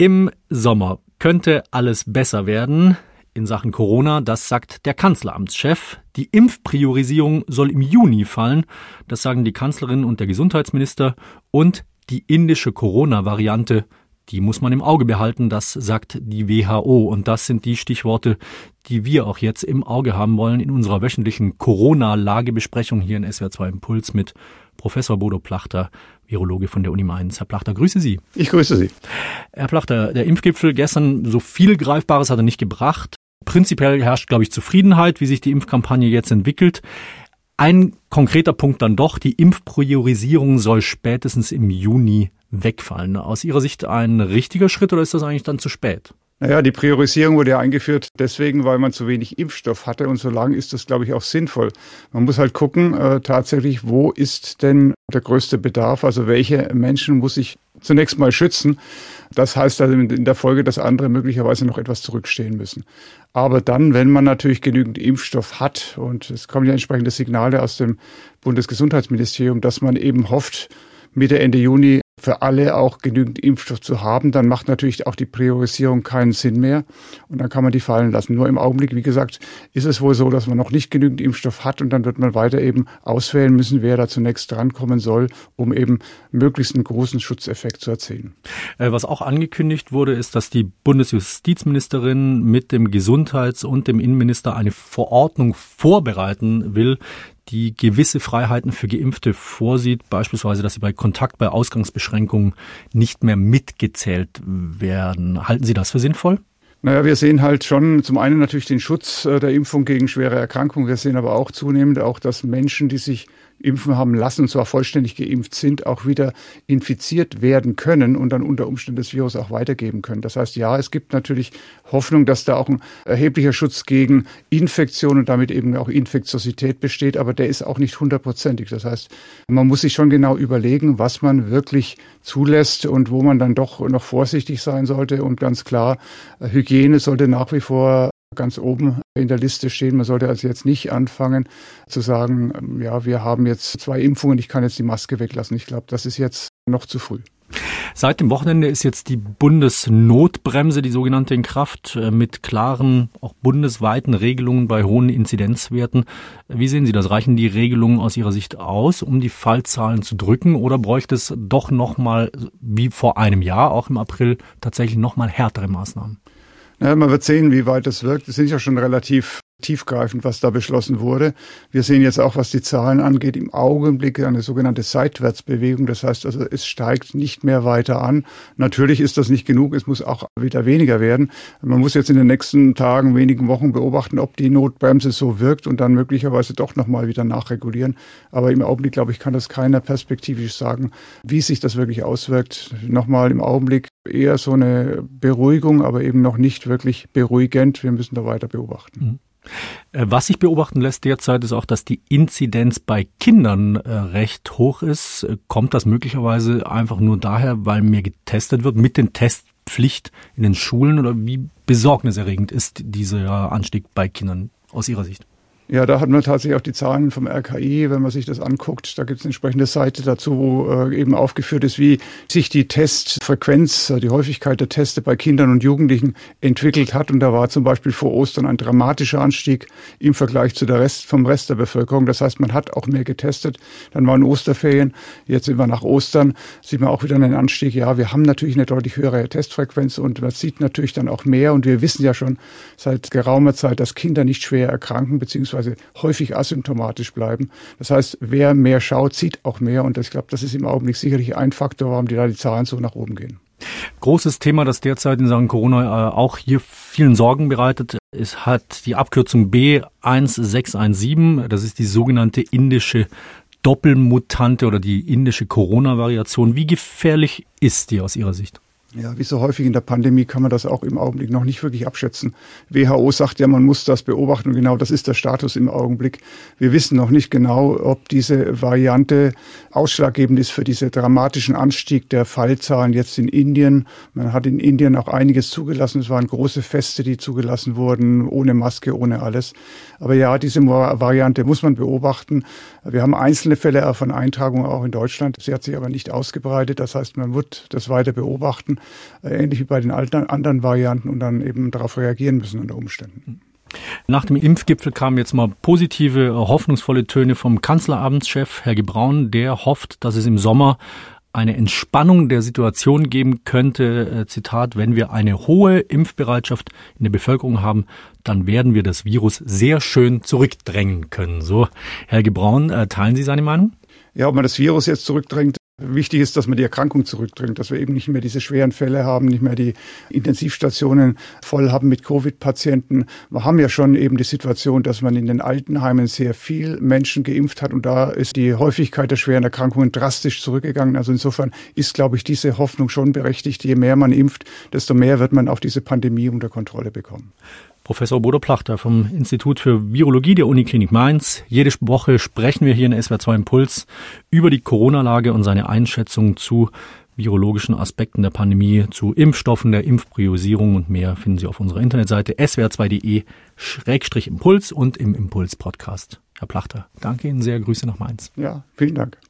Im Sommer könnte alles besser werden in Sachen Corona, das sagt der Kanzleramtschef. Die Impfpriorisierung soll im Juni fallen, das sagen die Kanzlerin und der Gesundheitsminister. Und die indische Corona-Variante, die muss man im Auge behalten, das sagt die WHO. Und das sind die Stichworte, die wir auch jetzt im Auge haben wollen in unserer wöchentlichen Corona-Lagebesprechung hier in SWR 2 Impuls mit Professor Bodo Plachter, Virologe von der Uni Mainz. Herr Plachter, grüße Sie. Ich grüße Sie. Herr Plachter, der Impfgipfel gestern, so viel Greifbares hat er nicht gebracht. Prinzipiell herrscht, glaube ich, Zufriedenheit, wie sich die Impfkampagne jetzt entwickelt. Ein konkreter Punkt dann doch, die Impfpriorisierung soll spätestens im Juni wegfallen. Aus Ihrer Sicht ein richtiger Schritt oder ist das eigentlich dann zu spät? Naja, die Priorisierung wurde ja eingeführt deswegen, weil man zu wenig Impfstoff hatte und so lange ist das, glaube ich, auch sinnvoll. Man muss halt gucken, tatsächlich, wo ist denn der größte Bedarf, also welche Menschen muss ich zunächst mal schützen. Das heißt also in der Folge, dass andere möglicherweise noch etwas zurückstehen müssen. Aber dann, wenn man natürlich genügend Impfstoff hat, und es kommen ja entsprechende Signale aus dem Bundesgesundheitsministerium, dass man eben hofft, Mitte, Ende Juni für alle auch genügend Impfstoff zu haben, dann macht natürlich auch die Priorisierung keinen Sinn mehr und dann kann man die fallen lassen. Nur im Augenblick, wie gesagt, ist es wohl so, dass man noch nicht genügend Impfstoff hat und dann wird man weiter eben auswählen müssen, wer da zunächst drankommen soll, um eben möglichst einen großen Schutzeffekt zu erzielen. Was auch angekündigt wurde, ist, dass die Bundesjustizministerin mit dem Gesundheits- und dem Innenminister eine Verordnung vorbereiten will, die gewisse Freiheiten für Geimpfte vorsieht, beispielsweise, dass sie bei Kontakt bei Ausgangsbeschränkungen nicht mehr mitgezählt werden. Halten Sie das für sinnvoll? Naja, wir sehen halt schon zum einen natürlich den Schutz der Impfung gegen schwere Erkrankungen. Wir sehen aber auch zunehmend dass Menschen, die sich impfen haben lassen, und zwar vollständig geimpft sind, auch wieder infiziert werden können und dann unter Umständen das Virus auch weitergeben können. Das heißt, ja, es gibt natürlich Hoffnung, dass da auch ein erheblicher Schutz gegen Infektion und damit eben auch Infektiosität besteht, aber der ist auch nicht 100%. Das heißt, man muss sich schon genau überlegen, was man wirklich zulässt und wo man dann doch noch vorsichtig sein sollte. Und ganz klar, Hygiene sollte nach wie vor ganz oben in der Liste stehen. Man sollte also jetzt nicht anfangen zu sagen, ja, wir haben jetzt 2 Impfungen, ich kann jetzt die Maske weglassen. Ich glaube, das ist jetzt noch zu früh. Seit dem Wochenende ist jetzt die Bundesnotbremse, die sogenannte, in Kraft, mit klaren, auch bundesweiten Regelungen bei hohen Inzidenzwerten. Wie sehen Sie das? Reichen die Regelungen aus Ihrer Sicht aus, um die Fallzahlen zu drücken, oder bräuchte es doch nochmal, wie vor einem Jahr, auch im April, tatsächlich nochmal härtere Maßnahmen? Ja, man wird sehen, wie weit das wirkt. Es sind ja schon relativ tiefgreifend, was da beschlossen wurde. Wir sehen jetzt auch, was die Zahlen angeht, im Augenblick eine sogenannte Seitwärtsbewegung. Das heißt also, es steigt nicht mehr weiter an. Natürlich ist das nicht genug. Es muss auch wieder weniger werden. Man muss jetzt in den nächsten Tagen, wenigen Wochen beobachten, ob die Notbremse so wirkt und dann möglicherweise doch nochmal wieder nachregulieren. Aber im Augenblick, glaube ich, kann das keiner perspektivisch sagen, wie sich das wirklich auswirkt. Nochmal im Augenblick eher so eine Beruhigung, aber eben noch nicht wirklich beruhigend. Wir müssen da weiter beobachten. Was sich beobachten lässt derzeit ist auch, dass die Inzidenz bei Kindern recht hoch ist. Kommt das möglicherweise einfach nur daher, weil mehr getestet wird mit den Testpflicht in den Schulen, oder wie besorgniserregend ist dieser Anstieg bei Kindern aus Ihrer Sicht? Ja, da hat man tatsächlich auch die Zahlen vom RKI, wenn man sich das anguckt. Da gibt es eine entsprechende Seite dazu, wo eben aufgeführt ist, wie sich die Testfrequenz, die Häufigkeit der Teste bei Kindern und Jugendlichen entwickelt hat. Und da war zum Beispiel vor Ostern ein dramatischer Anstieg im Vergleich zu vom Rest der Bevölkerung. Das heißt, man hat auch mehr getestet. Dann waren Osterferien. Jetzt sind wir nach Ostern, sieht man auch wieder einen Anstieg. Ja, wir haben natürlich eine deutlich höhere Testfrequenz und man sieht natürlich dann auch mehr. Und wir wissen ja schon seit geraumer Zeit, dass Kinder nicht schwer erkranken, beziehungsweise häufig asymptomatisch bleiben. Das heißt, wer mehr schaut, sieht auch mehr. Und ich glaube, das ist im Augenblick sicherlich ein Faktor, warum die Zahlen so nach oben gehen. Großes Thema, das derzeit in Sachen Corona auch hier vielen Sorgen bereitet. Es hat die Abkürzung B1617. Das ist die sogenannte indische Doppelmutante oder die indische Corona-Variation. Wie gefährlich ist die aus Ihrer Sicht? Ja, wie so häufig in der Pandemie kann man das auch im Augenblick noch nicht wirklich abschätzen. WHO sagt ja, man muss das beobachten und genau das ist der Status im Augenblick. Wir wissen noch nicht genau, ob diese Variante ausschlaggebend ist für diesen dramatischen Anstieg der Fallzahlen jetzt in Indien. Man hat in Indien auch einiges zugelassen. Es waren große Feste, die zugelassen wurden, ohne Maske, ohne alles. Aber ja, diese Variante muss man beobachten. Wir haben einzelne Fälle von Eintragungen auch in Deutschland. Sie hat sich aber nicht ausgebreitet. Das heißt, man wird das weiter beobachten. ähnlich wie bei den anderen Varianten und dann eben darauf reagieren müssen unter Umständen. Nach dem Impfgipfel kamen jetzt mal positive, hoffnungsvolle Töne vom Kanzleramtschef, Herr Gebraun. Der hofft, dass es im Sommer eine Entspannung der Situation geben könnte. Zitat, wenn wir eine hohe Impfbereitschaft in der Bevölkerung haben, dann werden wir das Virus sehr schön zurückdrängen können. So, Herr Gebraun, teilen Sie seine Meinung? Ja, ob man das Virus jetzt zurückdrängt. Wichtig ist, dass man die Erkrankung zurückdrängt, dass wir eben nicht mehr diese schweren Fälle haben, nicht mehr die Intensivstationen voll haben mit Covid-Patienten. Wir haben ja schon eben die Situation, dass man in den Altenheimen sehr viel Menschen geimpft hat und da ist die Häufigkeit der schweren Erkrankungen drastisch zurückgegangen. Also insofern ist, glaube ich, diese Hoffnung schon berechtigt. Je mehr man impft, desto mehr wird man auch diese Pandemie unter Kontrolle bekommen. Professor Bodo Plachter vom Institut für Virologie der Uniklinik Mainz. Jede Woche sprechen wir hier in SWR2 Impuls über die Corona-Lage und seine Einschätzung zu virologischen Aspekten der Pandemie, zu Impfstoffen, der Impfpriorisierung und mehr finden Sie auf unserer Internetseite swr2.de/impuls und im Impuls-Podcast. Herr Plachter, danke Ihnen sehr. Grüße nach Mainz. Ja, vielen Dank.